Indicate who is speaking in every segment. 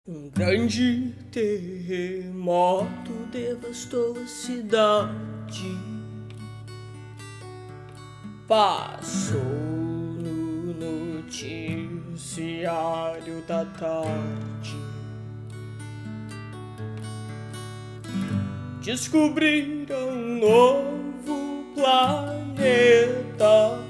Speaker 1: Um grande terremoto devastou a cidade. Passou no noticiário da tarde. Descobriram um novo planeta.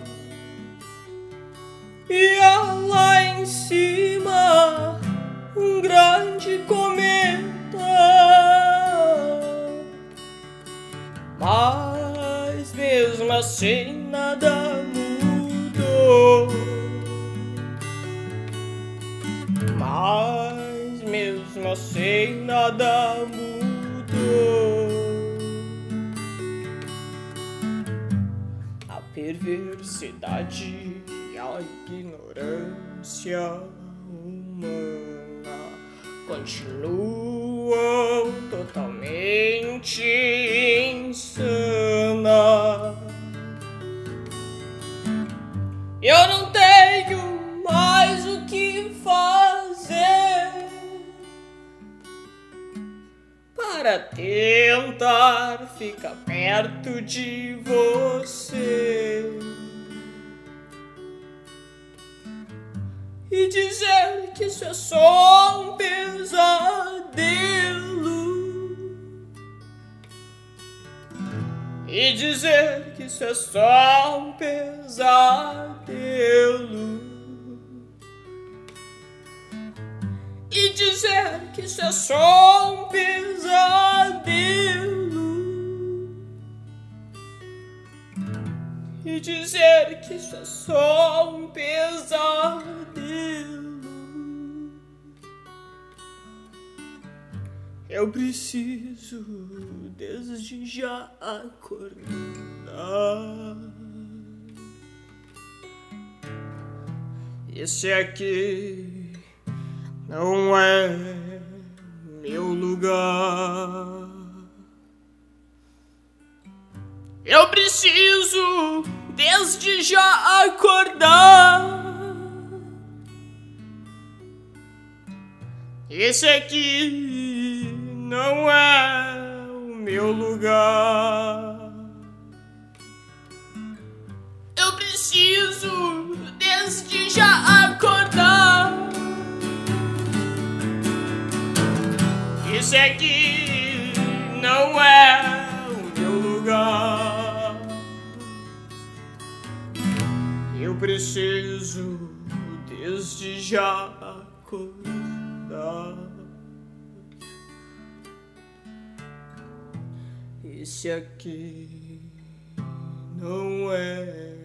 Speaker 1: E lá em cima um grande cometa, mas mesmo assim nada mudou. Mas mesmo assim nada mudou. A perversidade e a ignorância humana continuam totalmente insana. Eu não tenho mais o que fazer para tentar ficar perto de você e dizer que isso é só um pesadelo. E dizer que isso é só um pesadelo. E dizer que isso é só um pesadelo. E dizer que isso é só um pesadelo. Eu preciso desde já acordar. Esse aqui não é meu lugar. Eu preciso desde já acordar. Esse aqui não é o meu lugar. Eu preciso desde já acordar. Esse aqui não é o meu lugar. Eu preciso desde já acordar. Esse aqui não é